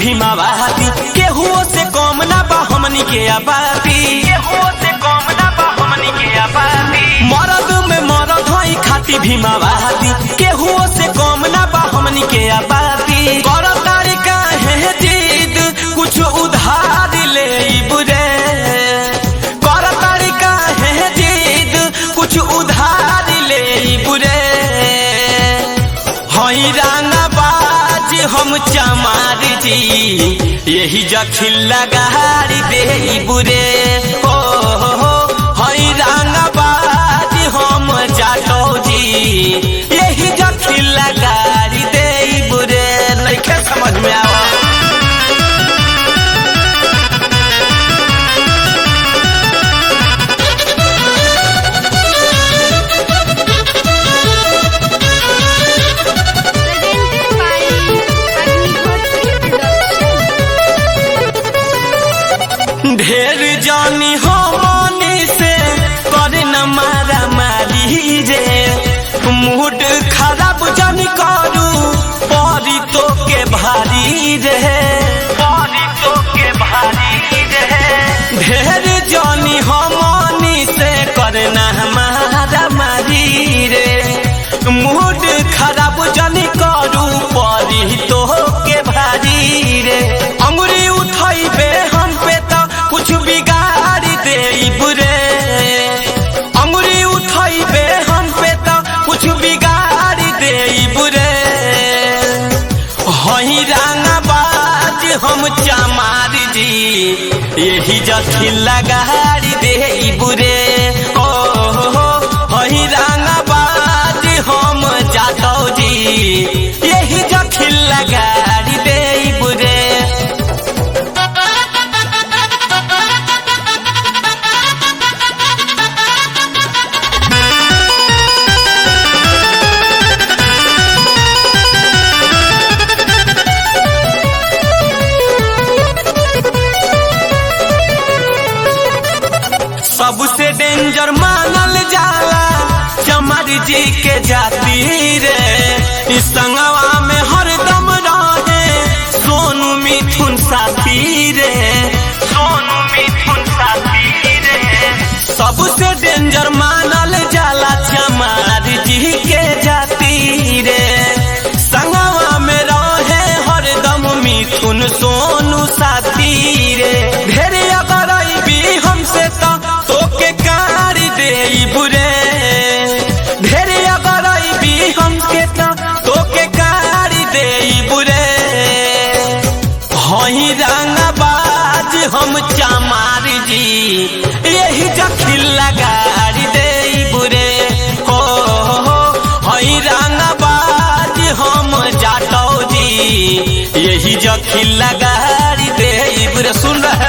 भीमावादी केहू से कम ना बा हमनी के आबादी, केहू से कम ना बा हमनी के आबादी। मरद में मरद हई खाती भीमावादी केहू से कम ना बा हमनी के आबादी। कर तारिका है जिद कुछ उधार ले बुरे, कर तारिका है जिद कुछ उधार ले बुरे। हई रंगबाज हम चमार जी यही जखिल लगाड़ी दे बुरे। हो हई रंगबाज हम जाटो जी यही जखिल लगाड़ी दे बुरे। नइखे समझ में आवा ढेर जानी हो मनी से करे न मारा मारी रे। मूड खराब जानी करू परी तो के भारी रे, परी तो के भारी रे। ढेर जानी हो मनी से करे न मारा मारी रे। मूड खराब जानी करू परी तो के भारी रे। अंगुरी उठाइबे हम पे कुछ बिगाड़ दे बुरे, अंगुरी उठाइबे हम पे तो कुछ बिगाड़ दे बुरे। हई रंगबाज हम चमार जी यही जखिल लगाड़ी दे बुरे। ओ हई रंगबाज हम जातो जी यही जखिल लगाड़ी दे बुरे। सबसे डेंजर मानल जाला चमार जी के जाती रे। इस संगवा में हरदम रहे सोनू मिथुन साथी रे, सोनू मिथुन साथी रे। सबसे डेंजर मानल जाला चमार जी के जाती रे। संगवा में रहे हरदम मिथुन सोनू साथी रे। ढेर अगर भी हमसे तो के कार दे बुरे, ढेर अगर भी हमके तो के कार दे बुरे। हई रंगबाज हम चमार जी यही जखिल लगाड़ी दे बुरे। हो हई रंगबाज हम जाटो जी यही जखिल लगाड़ी दे बुरे। सुन रहे